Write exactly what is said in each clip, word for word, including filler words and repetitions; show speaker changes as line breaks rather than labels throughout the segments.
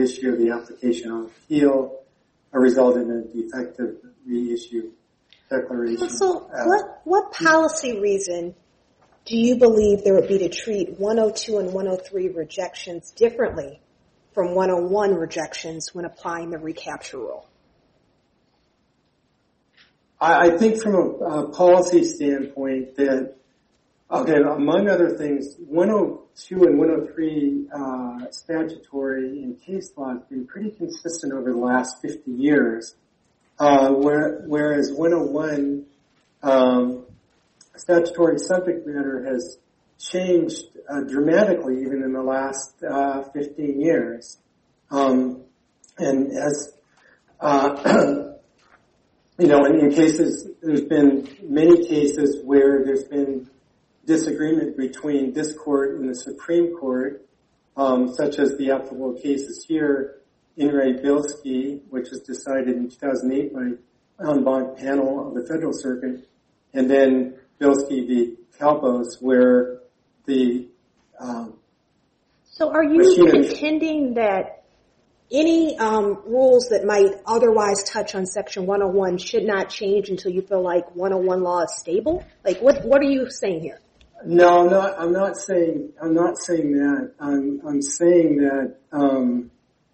issue of the application on appeal resulted in a defective reissue declaration.
So what, what policy reason do you believe there would be to treat one oh two and one oh three rejections differently from one oh one rejections when applying the recapture rule?
I, I think from a, a policy standpoint that, okay, among other things, one oh two and one oh three uh, statutory and case law have been pretty consistent over the last fifty years, uh, where, whereas one oh one um, statutory subject matter has changed uh, dramatically even in the last uh, fifteen years. Um, and as, uh, you know, in, in cases, there's been many cases where there's been disagreement between this court and the Supreme Court, um, such as the applicable cases here, In re Bilski, which was decided in two thousand eight by en banc panel of the Federal Circuit, and then Bilski v. Kalpos, where the um,
so are you contending that any um, rules that might otherwise touch on Section one oh one should not change until you feel like one oh one law is stable? Like, what what are you saying here?
No, I'm not. I'm not saying. I'm not saying that. I'm. I'm saying that. Um,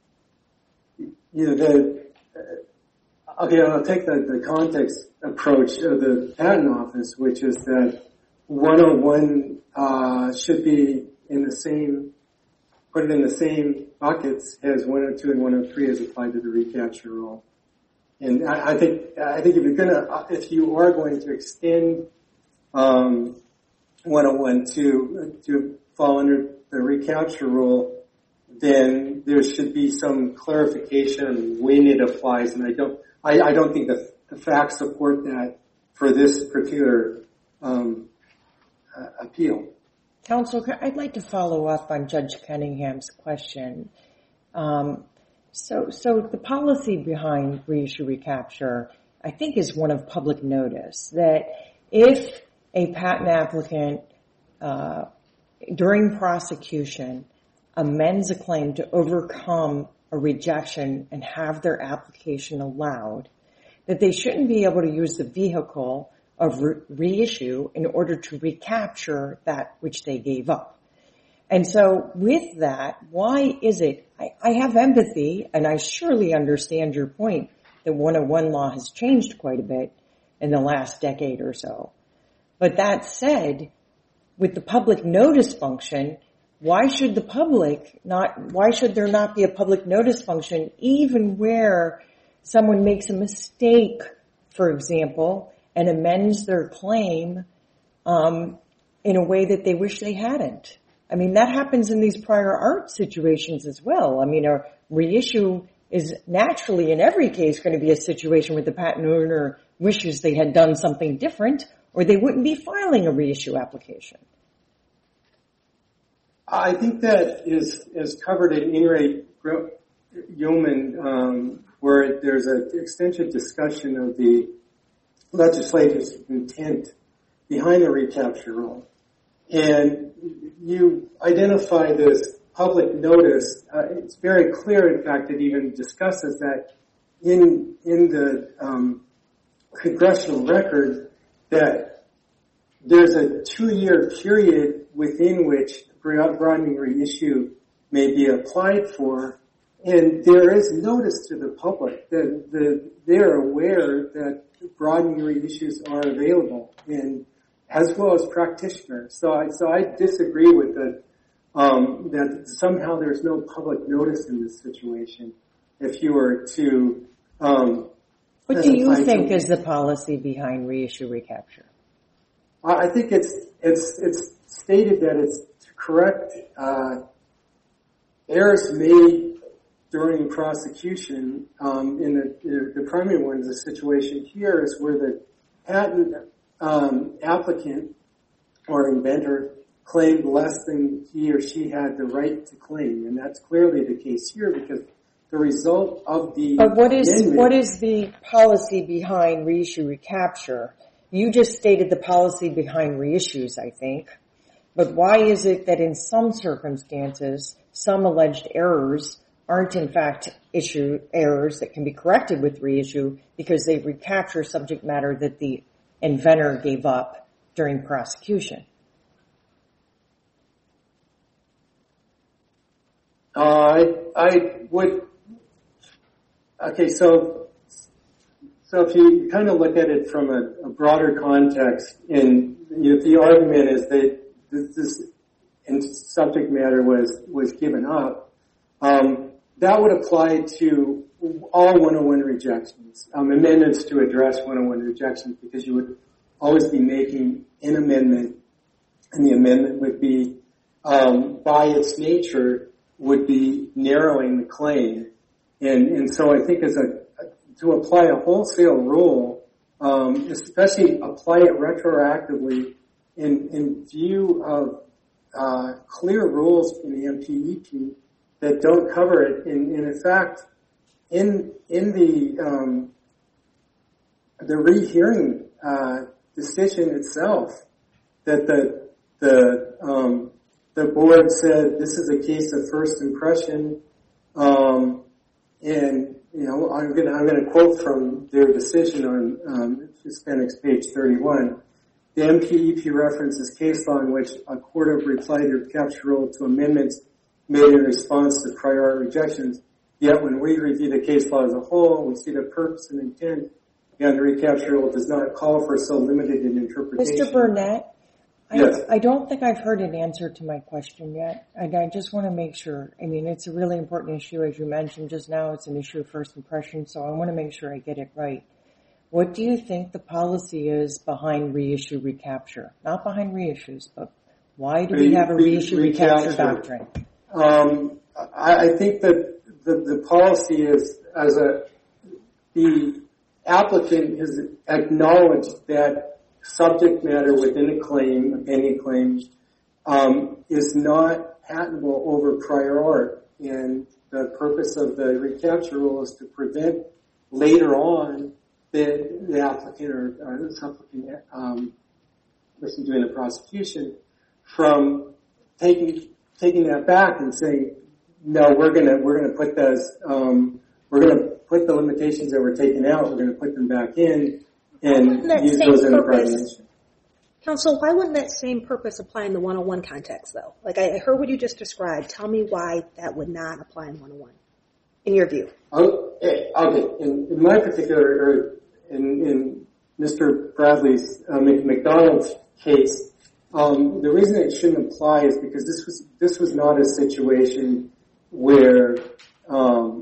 you know, the. Uh, okay, I'll take the, the context approach of the Patent Office, which is that one oh one uh, should be in the same, put it in the same buckets as one oh two and one oh three as applied to the recapture rule. And I, I think. I think if you're gonna, if you are going to extend. Um, one oh one to, to fall under the recapture rule, then there should be some clarification on when it applies, and I don't, I, I don't think the, the facts support that for this particular um, uh, appeal.
Counsel, I'd like to follow up on Judge Cunningham's question. Um, so, so the policy behind reissue recapture, I think, is one of public notice, that if a patent applicant, uh, during prosecution, amends a claim to overcome a rejection and have their application allowed, that they shouldn't be able to use the vehicle of re- reissue in order to recapture that which they gave up. And so with that, why is it, I, I have empathy, and I surely understand your point that one oh one law has changed quite a bit in the last decade or so. But that said, with the public notice function, why should the public not, why should there not be a public notice function even where someone makes a mistake, for example, and amends their claim um, in a way that they wish they hadn't? I mean, that happens in these prior art situations as well. I mean, a reissue is naturally in every case going to be a situation where the patent owner wishes they had done something different, or they wouldn't be filing a reissue application.
I think that is is covered in In re Yeoman, um, where there's an extensive discussion of the legislature's intent behind the recapture rule. And you identify this public notice. Uh, it's very clear, in fact, it even discusses that in in the um, congressional record that there's a two-year period within which broadening reissue may be applied for, and there is notice to the public that the, they're aware that broadening reissues are available, and as well as practitioners. So I, so I disagree with the, um, that somehow there's no public notice in this situation. If you were to, um,
what do you think is the policy behind reissue recapture?
I think it's it's it's stated that it's to correct uh, errors made during prosecution. Um, in the, the the primary one, the situation here is where the patent um, applicant or inventor claimed less than he or she had the right to claim, and that's clearly the case here because the result of the
but what is what is the policy behind reissue recapture? You just stated the policy behind reissues, I think. But why is it that in some circumstances, some alleged errors aren't in fact issue errors that can be corrected with reissue because they recapture subject matter that the inventor gave up during prosecution.
Uh, I, I would, okay, so, so if you kind of look at it from a, a broader context, and if the argument is that this, this and subject matter was, was given up, um, that would apply to all one oh one rejections, um, amendments to address one oh one rejections, because you would always be making an amendment, and the amendment would be, um, by its nature, would be narrowing the claim. And, and so I think as a, to apply a wholesale rule, um, especially apply it retroactively in, in view of, uh, clear rules in the M P E P that don't cover it. And, and in fact, in, in the, um, the rehearing, uh, decision itself, that the, the, um, the board said this is a case of first impression, um, and you know I'm going to I'm going to quote from their decision on um, Hispanics page thirty-one. The M P E P references case law in which a court of replied to recapture rule to amendments made in response to prior rejections. Yet when we review the case law as a whole, we see the purpose and intent behind the recapture rule does not call for so limited an interpretation.
Mister Burnett.
Yes.
I, I don't think I've heard an answer to my question yet, and I just want to make sure. I mean, it's a really important issue, as you mentioned just now. It's an issue of first impression, so I want to make sure I get it right. What do you think the policy is behind reissue recapture? Not behind reissues, but why do we have a reissue recapture doctrine?
Um, I, I think that the, the policy is, as a, the applicant has acknowledged that subject matter within a claim, a pending claim, um, is not patentable over prior art. And the purpose of the recapture rule is to prevent later on the, the applicant or, or the supplicant, um, person doing the prosecution from taking taking that back and saying, no, we're gonna we're gonna put those um, we're gonna put the limitations that were taken out, we're gonna put them back in. And use those in the prosecution.
Counsel, why wouldn't that same purpose apply in the one oh one context, though? Like, I heard what you just described. Tell me why that would not apply in one oh one, in your view.
Okay. okay. In, in my particular, or in, in Mister Bradley's, uh, McDonald's case, um, the reason it shouldn't apply is because this was this was not a situation where um,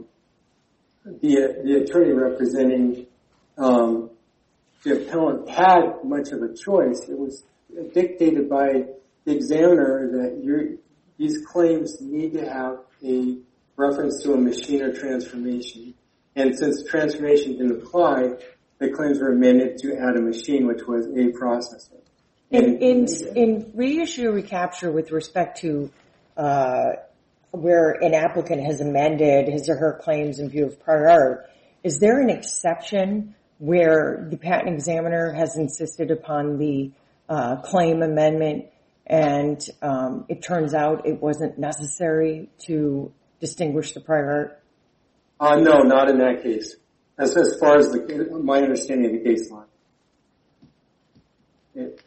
the the attorney representing um, the appellant had much of a choice. It was dictated by the examiner that you're, these claims need to have a reference to a machine or transformation. And since transformation didn't apply, the claims were amended to add a machine, which was a processor.
In, in, in reissue recapture with respect to uh, where an applicant has amended his or her claims in view of prior art, is there an exception where the patent examiner has insisted upon the uh, claim amendment and um, it turns out it wasn't necessary to distinguish the prior art?
Uh, no, not in that case. As, as far as the, my understanding of the case law. It,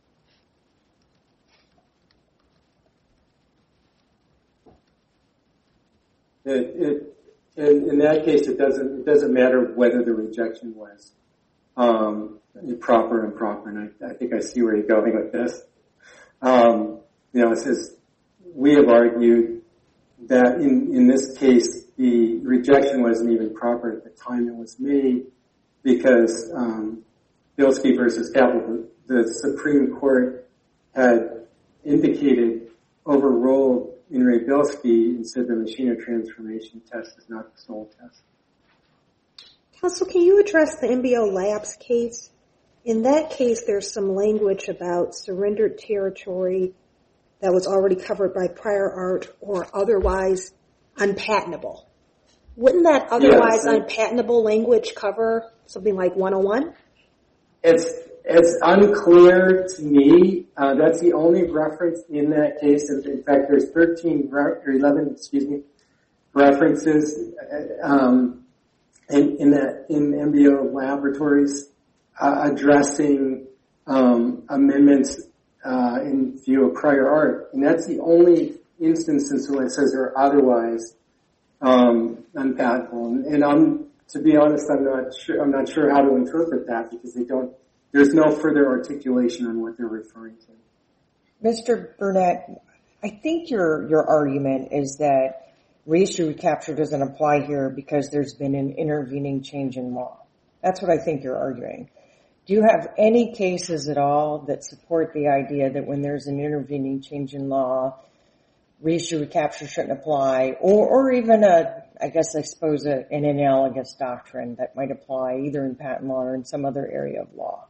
it, it In, in that case, it doesn't it doesn't matter whether the rejection was um, proper or improper, and I, I think I see where you're going with this. Um, you know, it says we have argued that in, in this case the rejection wasn't even proper at the time it was made because um, Bilski versus Capital, the Supreme Court had indicated, overruled in Ray Bilski and said the machine or transformation test is not the sole test.
Counsel, can you address the M B O Labs case? In that case, there's some language about surrendered territory that was already covered by prior art or otherwise unpatentable. Wouldn't that otherwise yes, unpatentable language cover something like one oh one?
It's It's unclear to me. Uh, that's the only reference in that case. In fact, there's thirteen or eleven, excuse me, references um, in, in, the, in M B O laboratories uh, addressing um, amendments uh, in view of prior art. And that's the only instances where it says they're otherwise um, unpatentable. And, and I'm, to be honest, I'm not sure. I'm not sure how to interpret that because they don't. There's no further articulation on what they're referring to.
Mister Burnett, I think your your argument is that reissue recapture doesn't apply here because there's been an intervening change in law. That's what I think you're arguing. Do you have any cases at all that support the idea that when there's an intervening change in law, reissue recapture shouldn't apply, or, or even a, I guess I suppose a, an analogous doctrine that might apply either in patent law or in some other area of law?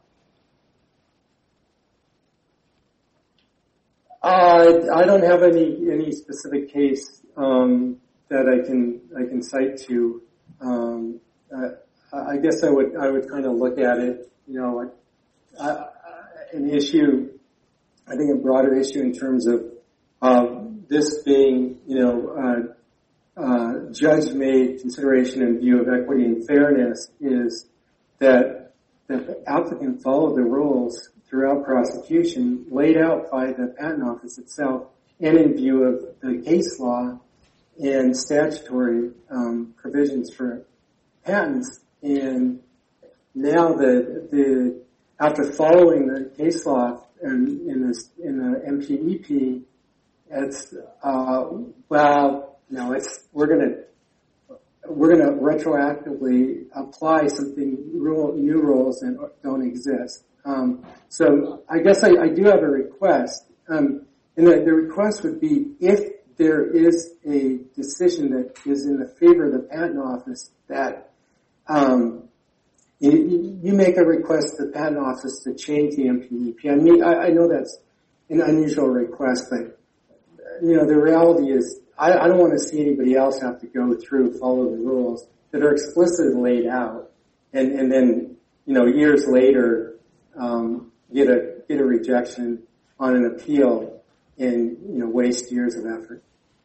Uh, I don't have any any specific case um, that I can I can cite to. Um, uh, I guess I would I would kind of look at it, you know, uh, an issue. I think a broader issue in terms of uh, this being, you know, uh, uh, judge-made consideration in view of equity and fairness is that the applicant followed the rules throughout prosecution laid out by the Patent Office itself and in view of the case law and statutory um, provisions for patents. And now the, the after following the case law in, in, this, in the M P E P, it's, uh, well, no, it's, we're gonna, we're gonna retroactively apply something, rule, new rules that don't exist. Um, so I guess I, I do have a request, um, and the, the request would be if there is a decision that is in the favor of the Patent Office that, um, you, you make a request to the Patent Office to change the M P E P. I mean, I, I know that's an unusual request, but you know, the reality is I, I don't want to see anybody else have to go through, follow the rules that are explicitly laid out, and, and then, you know, years later, um, get a get a rejection on an appeal and, you know, waste years of effort.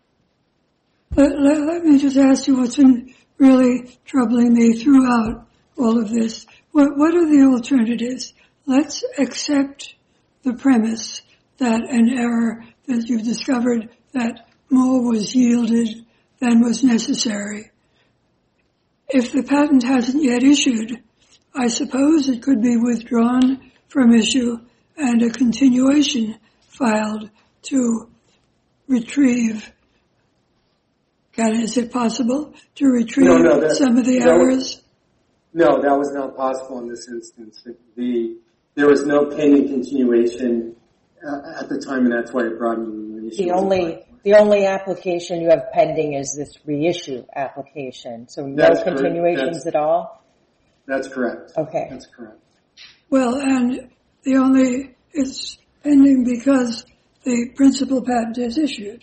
Let, let, let me just ask you what's been really troubling me throughout all of this. What, what are the alternatives? Let's accept the premise that an error that you've discovered that more was yielded than was necessary. If the patent hasn't yet issued, I suppose it could be withdrawn from issue and a continuation filed to retrieve. Can, is it possible to retrieve no, no, that, some of the errors?
Was, no, that was not possible in this instance. The, there was no pending continuation uh, at the time, and that's why it brought me the issue.
The only, the only application you have pending is this reissue application. So no that's continuations at all?
That's correct.
Okay.
That's correct.
Well, and the only, it's pending because the principal patent is issued.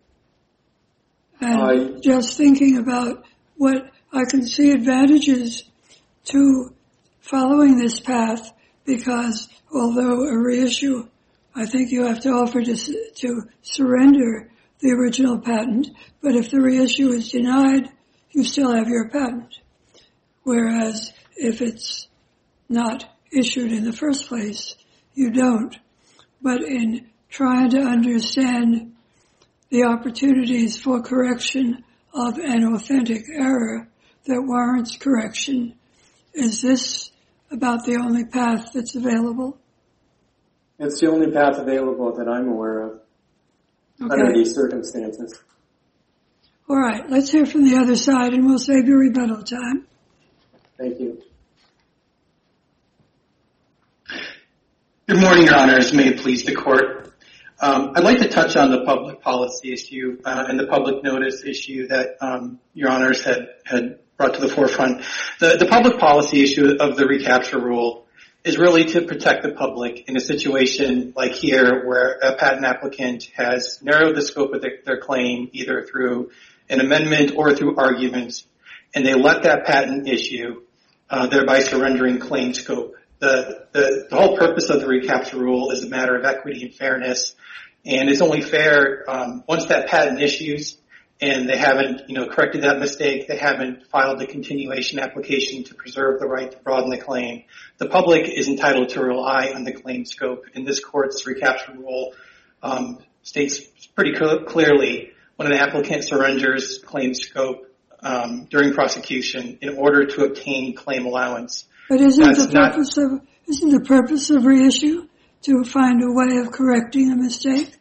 And uh, just thinking about what I can see advantages to following this path, because although a reissue, I think you have to offer to, to surrender the original patent, but if the reissue is denied, you still have your patent. Whereas if it's not issued in the first place, you don't. But in trying to understand the opportunities for correction of an authentic error that warrants correction, is this about the only path that's available?
It's the only path available that I'm aware of okay. under these circumstances.
All right, let's hear from the other side and we'll save you rebuttal time.
Thank you.
Good morning, Your Honors. May it please the Court. Um, I'd like to touch on the public policy issue uh, and the public notice issue that um, Your Honors had, had brought to the forefront. The, the public policy issue of the recapture rule is really to protect the public in a situation like here where a patent applicant has narrowed the scope of their, their claim either through an amendment or through arguments, and they let that patent issue, uh, thereby surrendering claim scope. The, the, the whole purpose of the recapture rule is a matter of equity and fairness, and it's only fair um, once that patent issues and they haven't, you know, corrected that mistake. They haven't filed a continuation application to preserve the right to broaden the claim. The public is entitled to rely on the claim scope. And this court's recapture rule um, states pretty cl- clearly when an applicant surrenders claim scope um, during prosecution in order to obtain claim allowance.
But isn't the purpose not, of isn't the purpose of reissue to find a way of correcting a mistake?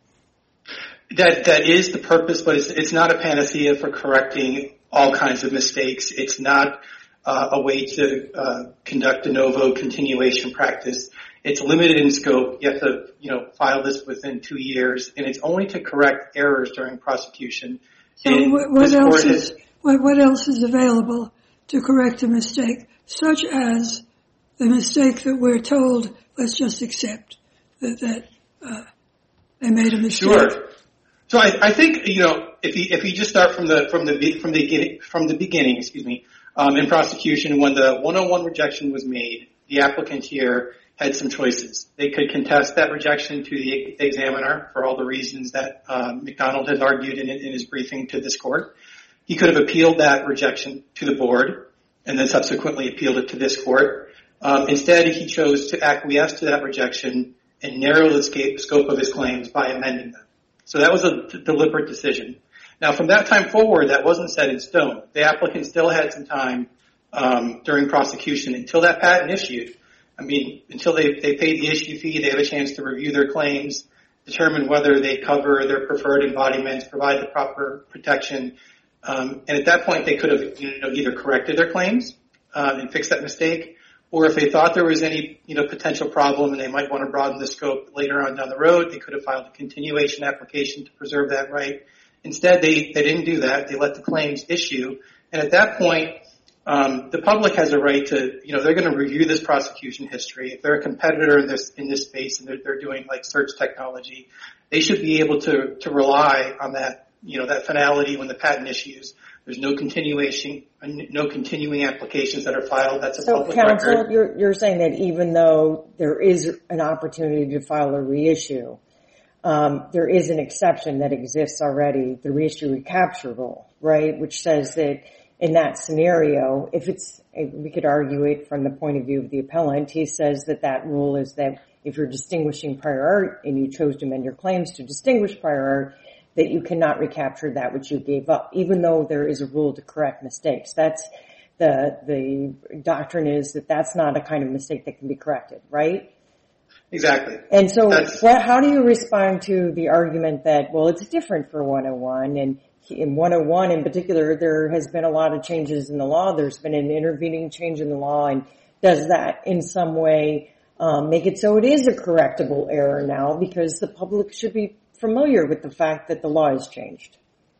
That that is the purpose, but it's, it's not a panacea for correcting all kinds of mistakes. It's not uh, a way to uh, conduct de novo continuation practice. It's limited in scope. You have to, you know, file this within two years, and it's only to correct errors during prosecution.
So what, what else is has, what, what else is available to correct a mistake, such as the mistake that we're told, let's just accept that that uh, they made a mistake?
Sure. So I, I think, you know, if you, if you just start from the, from the, from the beginning, from the beginning, excuse me, um, in prosecution, when the one oh one rejection was made, the applicant here had some choices. They could contest that rejection to the examiner for all the reasons that, um, McDonald has argued in, in his briefing to this court. He could have appealed that rejection to the board and then subsequently appealed it to this court. Um, instead, he chose to acquiesce to that rejection and narrow the scope of his claims by amending them. So that was a d- deliberate decision. Now, from that time forward, that wasn't set in stone. The applicant still had some time um, during prosecution until that patent issued. I mean, until they, they paid the issue fee, they have a chance to review their claims, determine whether they cover their preferred embodiments, provide the proper protection. Um, and at that point, they could have, you know, either corrected their claims uh, and fixed that mistake, or if they thought there was any, you know, potential problem and they might want to broaden the scope later on down the road, they could have filed a continuation application to preserve that right. Instead, they, they didn't do that. They let the claims issue. And at that point, um, the public has a right to, you know, they're going to review this prosecution history. If they're a competitor in this, in this space and they're, they're doing like search technology, they should be able to, to rely on that, you know, that finality when the patent issues. There's no continuation, no continuing applications that are filed. That's a
so
public
counsel,
record.
So, you're, you're saying that even though there is an opportunity to file a reissue, um, there is an exception that exists already, the reissue recapture rule, right? Which says that in that scenario, if it's, we could argue it from the point of view of the appellant, he says that that rule is that if you're distinguishing prior art and you chose to amend your claims to distinguish prior art, that you cannot recapture that which you gave up, even though there is a rule to correct mistakes. That's the, the doctrine is that that's not a kind of mistake that can be corrected, right?
Exactly.
And so what, how do you respond to the argument that, well, it's different for one oh one, and in one oh one in particular, there has been a lot of changes in the law. There's been an intervening change in the law, and does that in some way um, make it so it is a correctable error now because the public should be familiar with the fact that the law has changed?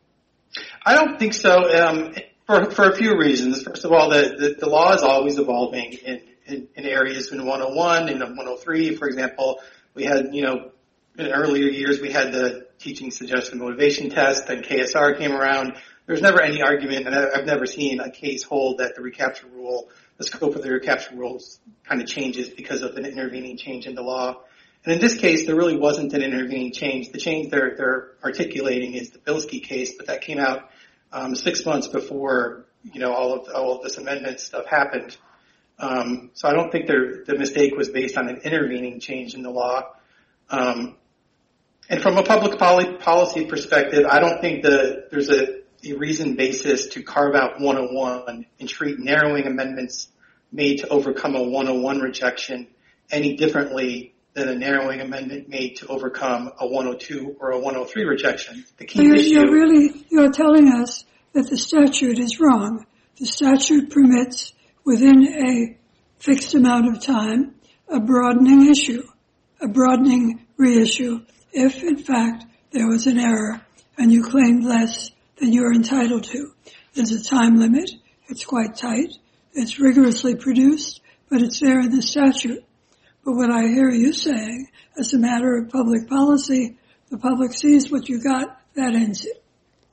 I don't think so, um, for, for a few reasons. First of all, the, the, the law is always evolving in, in, in areas. In one oh one, in one oh three, for example, we had, you know, in earlier years we had the teaching suggested motivation test, then K S R came around. There's never any argument, and I've never seen a case hold that the recapture rule, the scope of the recapture rules kind of changes because of an intervening change in the law. And in this case, there really wasn't an intervening change. The change they're, they're articulating is the Bilski case, but that came out um, six months before, you know, all of all of this amendment stuff happened. Um, so I don't think the mistake was based on an intervening change in the law. Um, and from a public policy perspective, I don't think the, there's a, a reason basis to carve out one oh one and treat narrowing amendments made to overcome a one oh one rejection any differently than a narrowing amendment made to overcome a one oh two or a one oh three rejection. The key
you're,
issue...
You're really, you're telling us that the statute is wrong. The statute permits, within a fixed amount of time, a broadening issue, a broadening reissue, if, in fact, there was an error and you claimed less than you're entitled to. There's a time limit. It's quite tight. It's rigorously produced, but it's there in the statute. But what I hear you saying, as a matter of public policy, the public sees what you got, that ends it.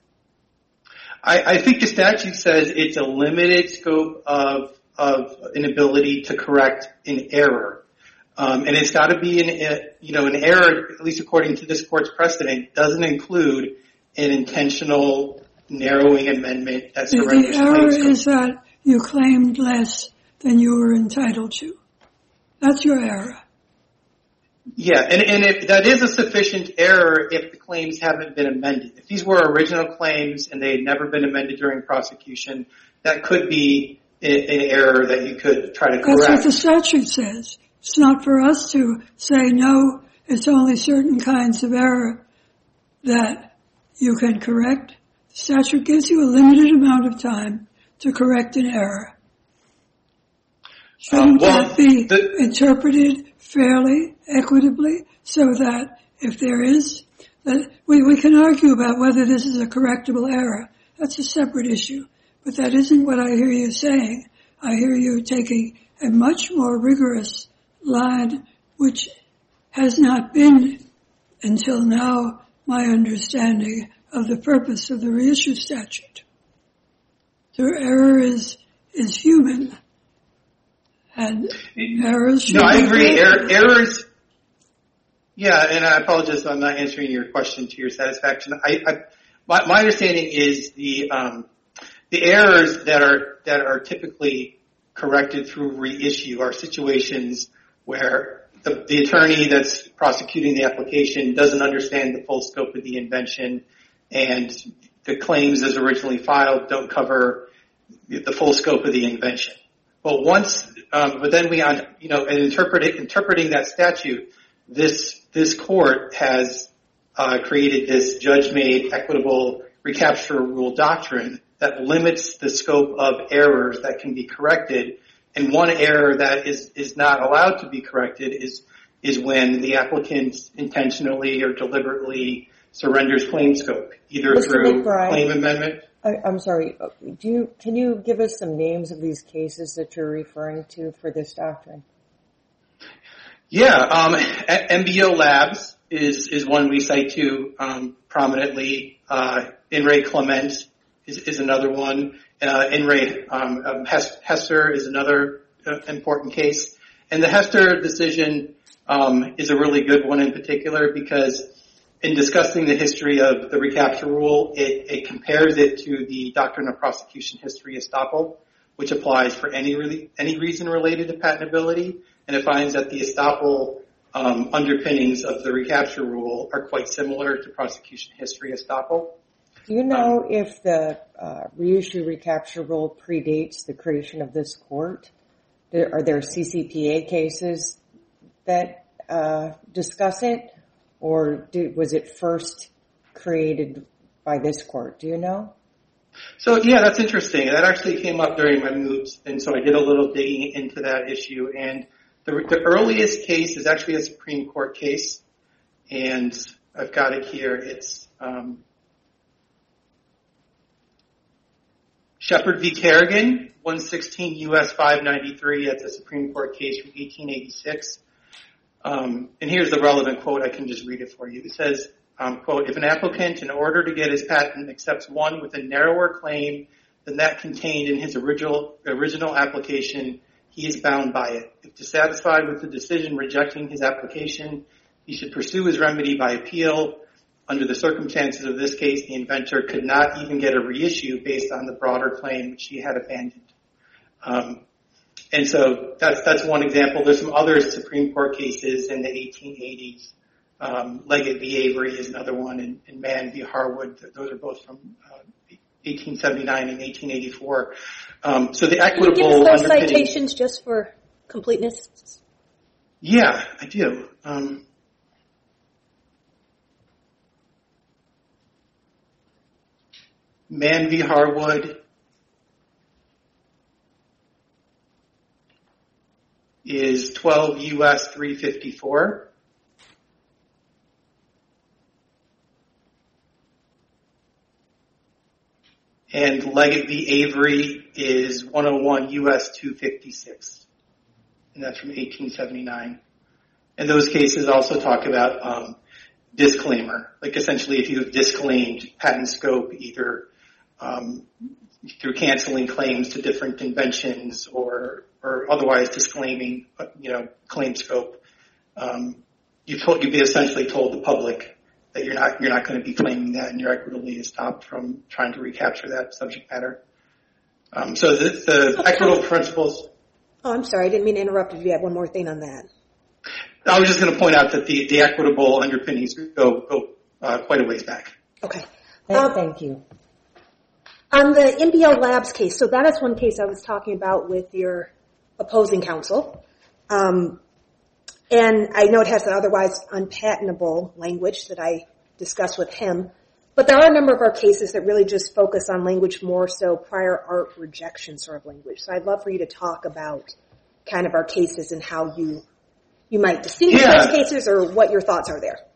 I, I think the statute says it's a limited scope of of an ability to correct an error, um, and it's got to be an you know an error, at least according to this court's precedent, doesn't include an intentional narrowing amendment that
the,
surrenders
the error
claims scope.
is that you claimed less than you were entitled to. That's your error.
Yeah, and, and if that is a sufficient error if the claims haven't been amended. If these were original claims and they had never been amended during prosecution, that could be an error that you could try to correct.
That's what the statute says. It's not for us to say, no, it's only certain kinds of error that you can correct. The statute gives you a limited amount of time to correct an error. Shouldn't
um, well,
that be
the,
interpreted fairly, equitably, so that if there is, that we, we can argue about whether this is a correctable error. That's a separate issue. But that isn't what I hear you saying. I hear you taking a much more rigorous line, which has not been, until now, my understanding of the purpose of the reissue statute. The error is, is human. And errors should
No, I
be
agree.
corrected.
Er, errors, yeah, and I apologize if I'm not answering your question to your satisfaction. I, I my, my understanding is the, um, the errors that are, that are typically corrected through reissue are situations where the, the attorney that's prosecuting the application doesn't understand the full scope of the invention, and the claims as originally filed don't cover the full scope of the invention. But once, um, but then we, you know, in interpreting, interpreting that statute, this, this court has, uh, created this judge-made equitable recapture rule doctrine that limits the scope of errors that can be corrected. And one error that is, is not allowed to be corrected is, is when the applicant intentionally or deliberately surrenders claim scope, either
Mister
through
McBride,
claim amendment.
I, I'm sorry. Do you can you give us some names of these cases that you're referring to for this doctrine?
Yeah, um, M B O Labs is is one we cite to um, prominently. Uh, In re Clement is, is another one. Uh, In re um, um, Hester is another uh, important case, and the Hester decision um, is a really good one in particular because in discussing the history of the recapture rule, it, it compares it to the doctrine of prosecution history estoppel, which applies for any really, any reason related to patentability, and it finds that the estoppel um, underpinnings of the recapture rule are quite similar to prosecution history estoppel.
Do you know um, if the uh, reissue recapture rule predates the creation of this court? There, are there C C P A cases that uh, discuss it? Or did, was it first created by this court? Do you know?
So, yeah, that's interesting. That actually came up during my moots, and so I did a little digging into that issue. And the, the earliest case is actually a Supreme Court case, and I've got it here. It's um, Shepard v. Kerrigan, one sixteen U S five ninety-three. That's a Supreme Court case from eighteen eighty-six. Um, and here's the relevant quote. I can just read it for you. It says, um, quote, if an applicant, in order to get his patent, accepts one with a narrower claim than that contained in his original original application, he is bound by it. If dissatisfied with the decision rejecting his application, he should pursue his remedy by appeal. Under the circumstances of this case, the inventor could not even get a reissue based on the broader claim which he had abandoned. Um, And so that's that's one example. There's some other Supreme Court cases in the eighteen eighties. Um, Leggett v. Avery is another one, and, and Mann v. Harwood. Those are both from uh, eighteen seventy-nine and eighteen eighty-four. Um, so the equitable.
Can you give us those citations just for completeness?
Yeah, I do. Um, Mann v. Harwood is twelve U S three fifty-four. And Leggett v. Avery is one oh one U S two fifty-six. And that's from eighteen seventy-nine. And those cases also talk about um, disclaimer. Like essentially if you've disclaimed patent scope either um, through canceling claims to different inventions or or otherwise disclaiming, you know, claim scope, um, you've told, you've essentially told the public that you're not you're not going to be claiming that, and you're equitably stopped from trying to recapture that subject matter. Um, so the, the equitable principles.
Oh, I'm sorry, I didn't mean to interrupt. If you had one more thing on that.
I was just going to point out that the, the equitable underpinnings go go uh, quite a ways back.
Okay.
Um, Thank you.
On the N B L Labs case, so that is one case I was talking about with your opposing counsel. Um, and I know it has the otherwise unpatentable language that I discussed with him. But there are a number of our cases that really just focus on language more so prior art rejection sort of language. So I'd love for you to talk about kind of our cases and how you you might distinguish
yeah.
those cases or what your thoughts are there.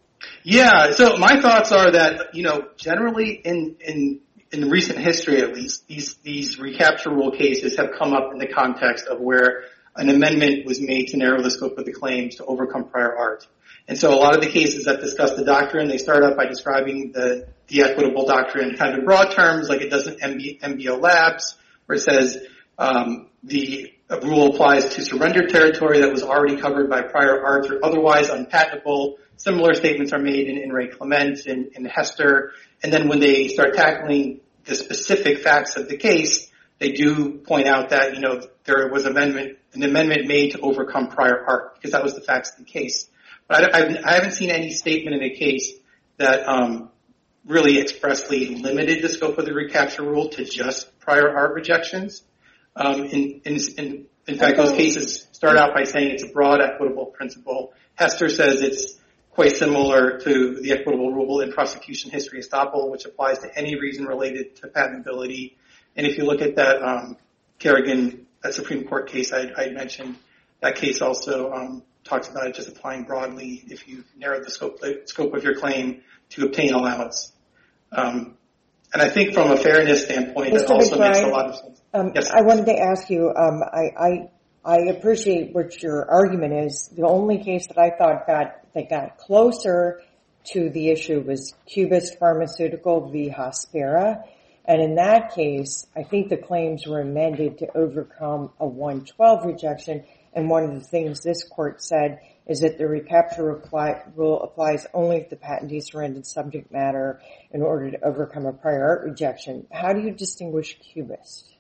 Yeah, so my thoughts are that, you know, generally in, in, in recent history at least, these, these recapture rule cases have come up in the context of where an amendment was made to narrow the scope of the claims to overcome prior art. And so a lot of the cases that discuss the doctrine, they start out by describing the, the equitable doctrine kind of in broad terms, like it does in N B O Labs, where it says um, the rule applies to surrendered territory that was already covered by prior art or otherwise unpatentable. Similar statements are made in, in Ray Clement and in Hester. And then when they start tackling the specific facts of the case, they do point out that, you know, there was amendment, an amendment made to overcome prior art because that was the facts of the case. But I, I haven't seen any statement in a case that um, really expressly limited the scope of the recapture rule to just prior art rejections. Um, in, in, in, in fact, those cases start out by saying it's a broad equitable principle. Hester says it's quite similar to the equitable rule in prosecution history estoppel, which applies to any reason related to patentability. And if you look at that um, Kerrigan, that Supreme Court case I, I mentioned, that case also um, talks about it just applying broadly if you narrow the scope, the scope of your claim to obtain allowance. Um, and I think from a fairness standpoint,
Mister
that also
McBride,
makes a lot of sense.
Um,
yes.
I wanted to ask you, um, I, I, I appreciate what your argument is. The only case that I thought got, that got closer to the issue was Cubist Pharmaceutical v. Hospira. And in that case, I think the claims were amended to overcome a one twelve rejection. And one of the things this court said is that the recapture apply, rule applies only if the patentee surrendered subject matter in order to overcome a prior art rejection. How do you distinguish Cubist?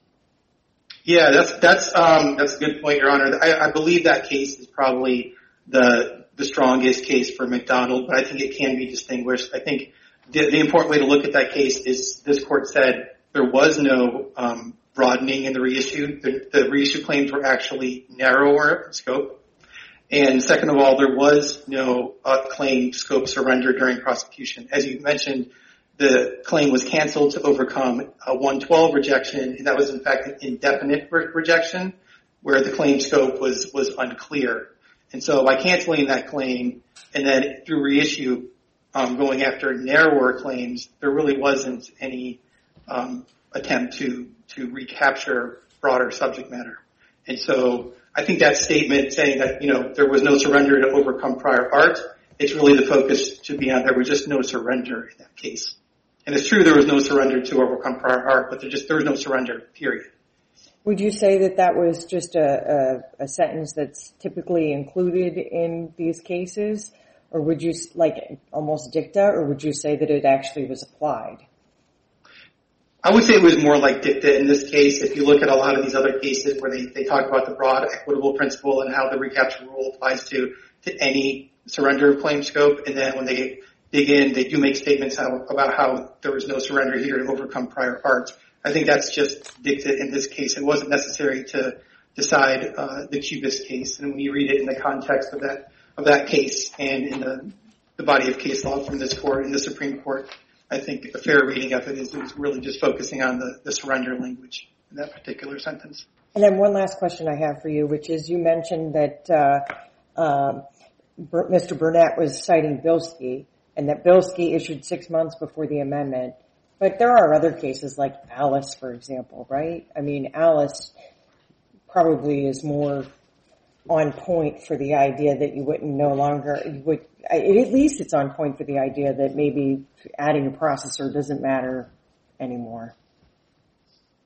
Yeah, that's that's um, that's a good point, Your Honor. I, I believe that case is probably the the strongest case for McDonald, but I think it can be distinguished. I think the, the important way to look at that case is this court said there was no um, broadening in the reissue. The, the reissue claims were actually narrower in scope. And second of all, there was no uh, claim scope surrender during prosecution. As you mentioned, the claim was canceled to overcome a one twelve rejection, and that was in fact an indefinite re- rejection where the claim scope was, was unclear. And so by canceling that claim and then through reissue um, going after narrower claims, there really wasn't any um, attempt to, to recapture broader subject matter. And so I think that statement saying that, you know, there was no surrender to overcome prior art, it's really the focus should be on there was just no surrender in that case. And it's true there was no surrender to overcome prior art, but there just there was no surrender, period.
Would you say that that was just a, a, a sentence that's typically included in these cases? Or would you, like, almost dicta, or would you say that it actually was applied?
I would say it was more like dicta in this case. If you look at a lot of these other cases where they, they talk about the broad equitable principle and how the recapture rule applies to, to any surrender of claim scope, and then when they dig in, they do make statements how, about how there was no surrender here to overcome prior art. I think that's just dicta in this case. It wasn't necessary to decide uh, the Cubist case. And when you read it in the context of that of that case and in the, the body of case law from this court and the Supreme Court, I think a fair reading of it is, is really just focusing on the, the surrender language in that particular sentence.
And then one last question I have for you, which is you mentioned that uh, uh, Mister Burnett was citing Bilski, and that Bilski issued six months before the amendment. But there are other cases like Alice, for example, right? I mean, Alice probably is more on point for the idea that you wouldn't no longer, you would, at least it's on point for the idea that maybe adding a processor doesn't matter anymore.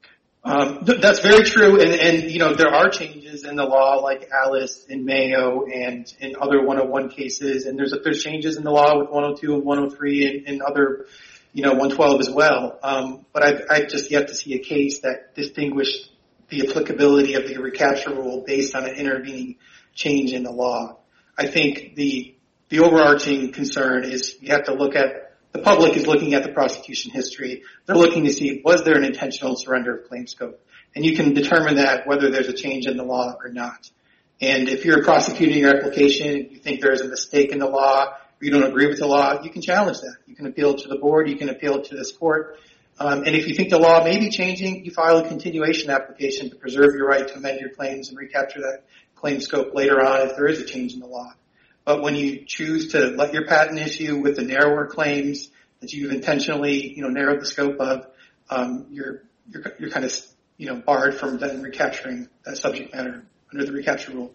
Um, th- that's very true, and, and you know there are changes in the law, like Alice and Mayo, and in other one oh one cases, and there's there's changes in the law with one oh two and one oh three, and, and other, you know, one twelve as well. Um, but I've, I've just yet to see a case that distinguished the applicability of the recapture rule based on an intervening change in the law. I think the the overarching concern is you have to look at. The public is looking at the prosecution history. They're looking to see, was there an intentional surrender of claim scope? And you can determine that whether there's a change in the law or not. And if you're prosecuting your application, you think there's a mistake in the law, or you don't agree with the law, you can challenge that. You can appeal to the board. You can appeal to this court. Um, and if you think the law may be changing, you file a continuation application to preserve your right to amend your claims and recapture that claim scope later on if there is a change in the law. But when you choose to let your patent issue with the narrower claims that you've intentionally, you know, narrowed the scope of, um, you're, you're, you're kind of, you know, barred from then recapturing that subject matter under the recapture rule.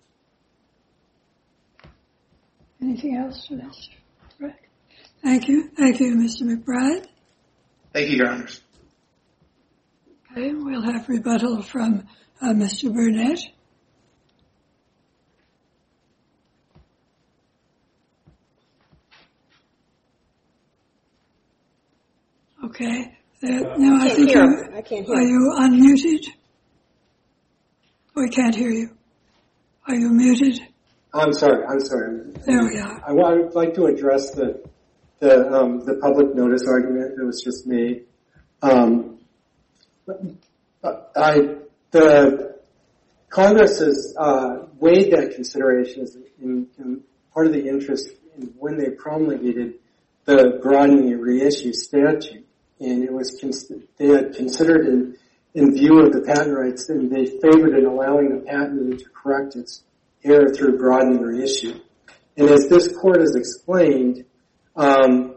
Anything else for this? Right. Thank you. Thank you, Mister McBride.
Thank you, Your Honors.
Okay, we'll have rebuttal from uh, Mister Burnett. Okay. There, no, I, I think you.
I can't hear.
Are you unmuted? We can't hear you. Are you muted?
I'm sorry. I'm sorry.
There we are.
I would like to address the the um, the public notice argument that was just made. Um, I the Congress has uh, weighed that consideration in, in part of the interest in when they promulgated the broadening and reissue statute. And it was, they had considered in, in view of the patent rights, and they favored in allowing the patentee to correct its error through broadening or reissue. And as this court has explained, um,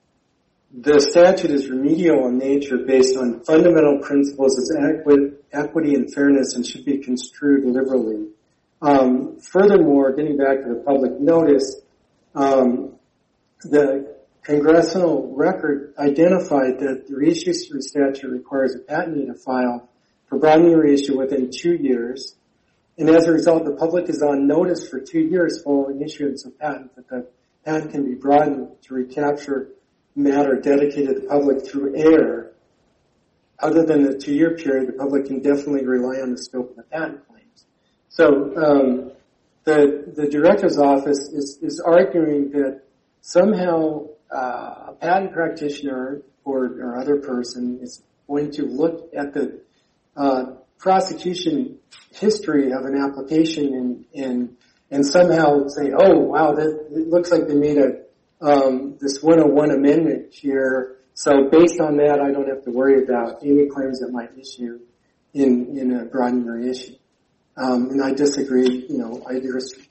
the statute is remedial in nature based on fundamental principles of equity and fairness and should be construed liberally. Um, furthermore, getting back to the public notice, um, the congressional record identified that the reissue statute requires a patentee to file for broadening or reissue within two years. And as a result, the public is on notice for two years following issuance of patent that the patent can be broadened to recapture matter dedicated to the public through error. Other than the two-year period, the public can definitely rely on the scope of the patent claims. So um, the the director's office is, is arguing that somehow uh, a patent practitioner or, or other person is going to look at the uh, prosecution history of an application and and, and somehow say, oh wow, that, it looks like they made a um, this one oh one amendment here. So based on that, I don't have to worry about any claims that might issue in in a broadening or reissue. Um, and I disagree. You know, I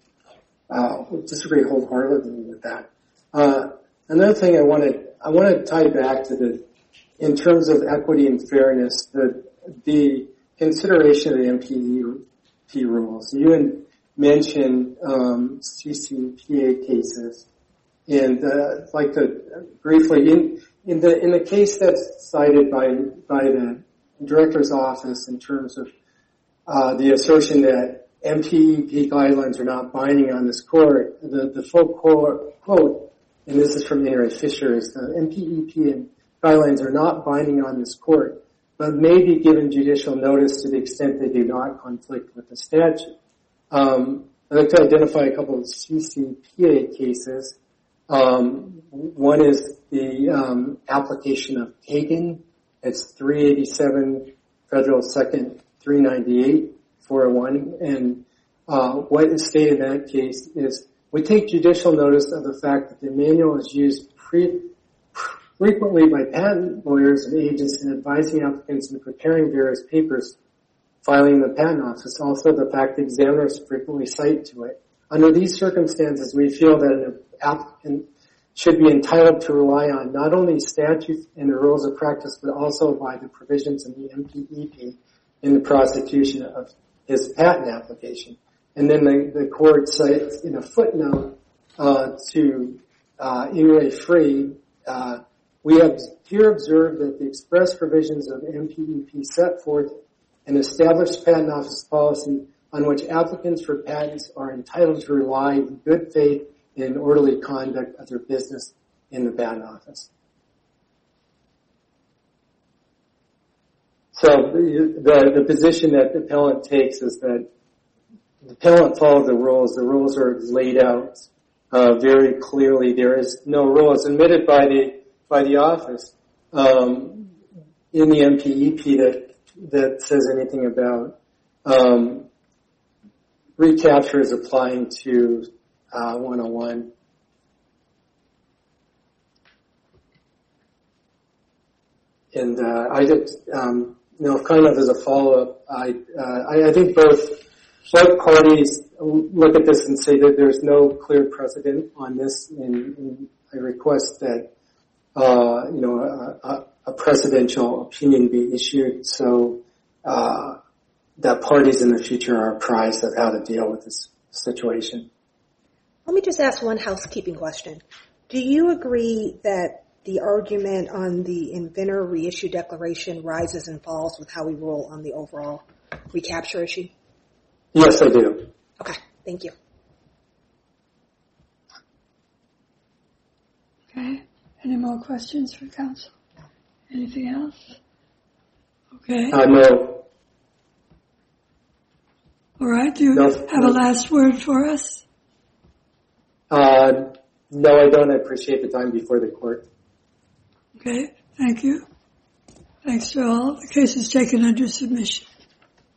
uh, disagree wholeheartedly with that. Uh, another thing I want to I want to tie back to the in terms of equity and fairness, the the consideration of the M P E P rules. You mentioned um, C C P A cases, and uh, I'd like to briefly in in the in the case that's cited by by the director's office in terms of uh, the assertion that M P E P guidelines are not binding on this court. The the full quote, and this is from Henry Fisher, is the M P E P and guidelines are not binding on this court, but may be given judicial notice to the extent they do not conflict with the statute. Um, I'd like to identify a couple of C C P A cases. Um, one is the um, application of Kagan. It's three eighty-seven Federal Second three ninety-eight four oh one, and uh, what is stated in that case is we take judicial notice of the fact that the manual is used pre- frequently by patent lawyers and agents in advising applicants in preparing various papers filing in the patent office. Also, the fact that examiners frequently cite to it. Under these circumstances, we feel that an applicant should be entitled to rely on not only statutes and the rules of practice, but also by the provisions in the M P E P in the prosecution of his patent application. And then the, the court cites in a footnote uh, to uh, In re Free, uh, We have here observed that the express provisions of M P E P set forth an established patent office policy on which applicants for patents are entitled to rely in good faith and orderly conduct of their business in the patent office. So the, the, the position that the appellant takes is that the appellant followed the rules. The rules are laid out uh, very clearly. There is no rule. It's admitted by the by the office um, in the M P E P that that says anything about um, recapture is applying to uh, one oh one. And uh, I just, um, you know, kind of as a follow-up, I, uh, I, I think both both parties look at this and say that there's no clear precedent on this, and, and I request that, uh, you know, a, a, a precedential opinion be issued so uh, that parties in the future are apprised of how to deal with this situation.
Let me just ask one housekeeping question. Do you agree that the argument on the inventor reissue declaration rises and falls with how we rule on the overall recapture issue?
Yes, I do.
Okay, thank you.
Okay, any more questions for counsel? Anything else? Okay.
Uh, no.
All right, do you
no,
have
no.
a last word for us?
Uh, no, I don't. I appreciate the time before the court.
Okay, thank you. Thanks to all. The case is taken under submission.